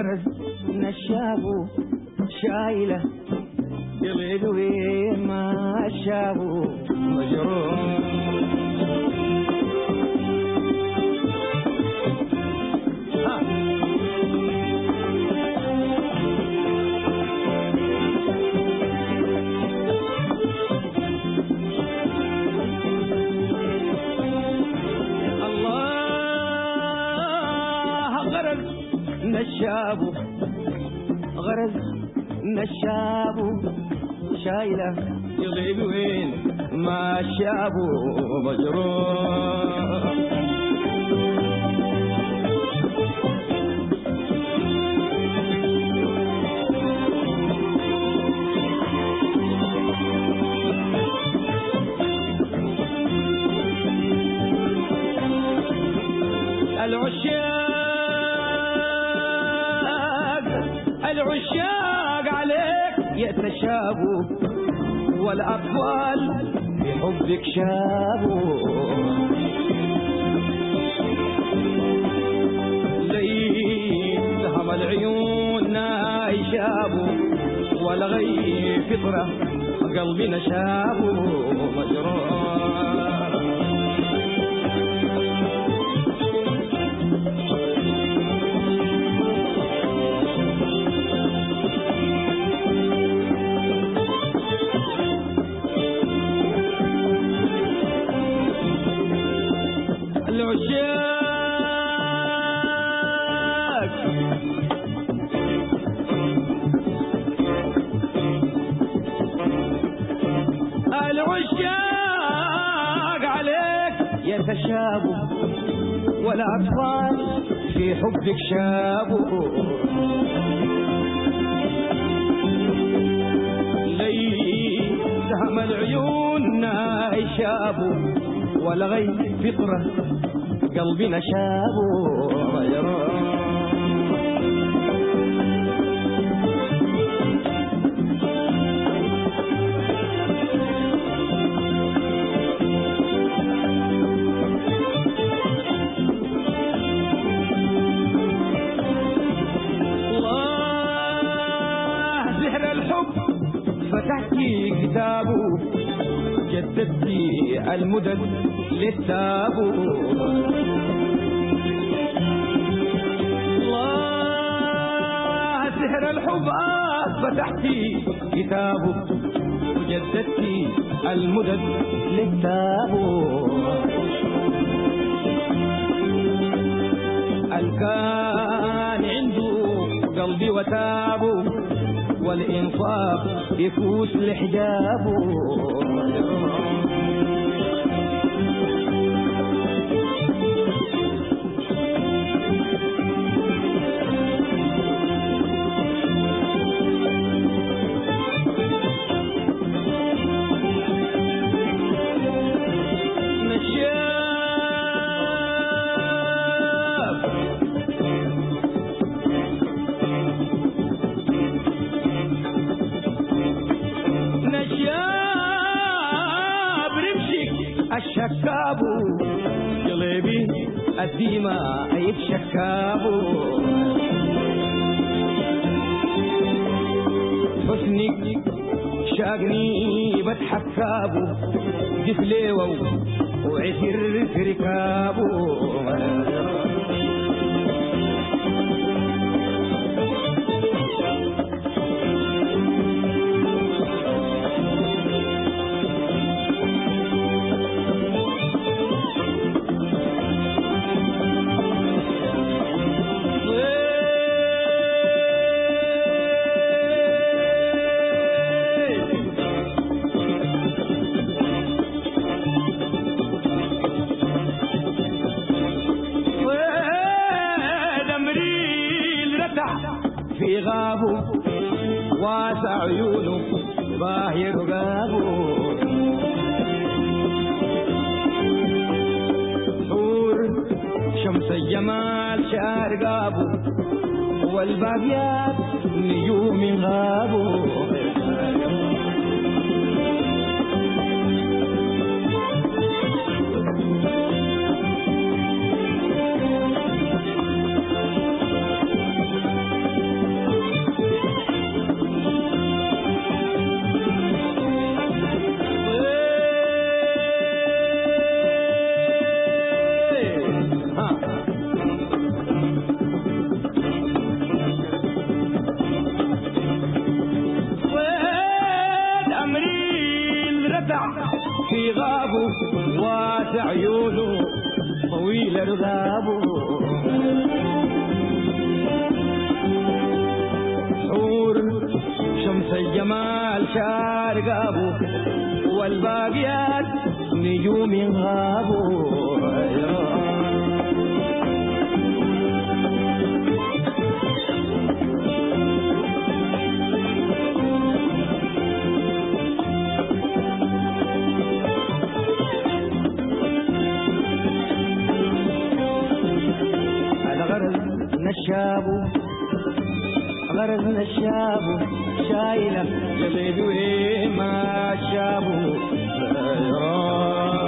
غرز نشابه شايله قلبي وين ما شافه مجروح. نشابه غرز نشابه شايله قلبي وين ما شابه مجروح. العشاق عليك يتشابوا والأطفال بحبك شابوا زي سهم العيون نايشابوا والغي فطرة قلبنا شابوا مجروح. العشاق عليك يتشابوا والأطفال في حبك شابوا زي سهم العيون نايشابوا والغي فطرة قلبنا شابوا مجروح. فتحتي كتابه جددتي المدد للتابو الله سحر الحب فتحتي كتابه وجددتي المدد للتابو الكان عنده قلبي وتابه والإنصاف يفوت لحجابه. الشكابو قلبي الديما يتشكابو حسنك شاقني بتحكابو دفليوو وعسر في ركابو. في غابه واسع عيونه باهي رقابه حور شمس الجمال شارقابه والباقيات نجوم غابه. النيل رتع في غابه واسع عيونه طويل رغابه حور شمس الجمال شارقابه والباقيات نجوم غابوا غرزنا الشاب شايلة جبيد وما شابه